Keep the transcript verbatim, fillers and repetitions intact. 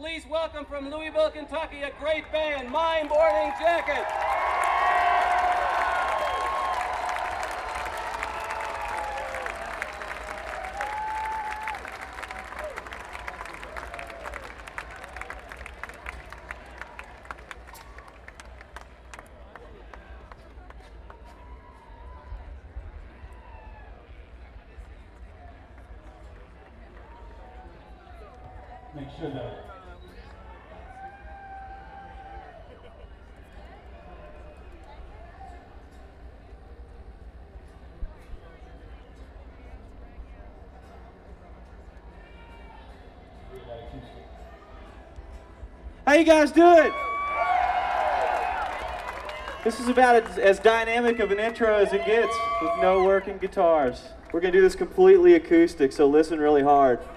Please welcome from Louisville, Kentucky, a great band, My Morning Jacket. Make sure that How you guys doing? This is about as, as dynamic of an intro as it gets with no working guitars. We're gonna do this completely acoustic, so listen really hard.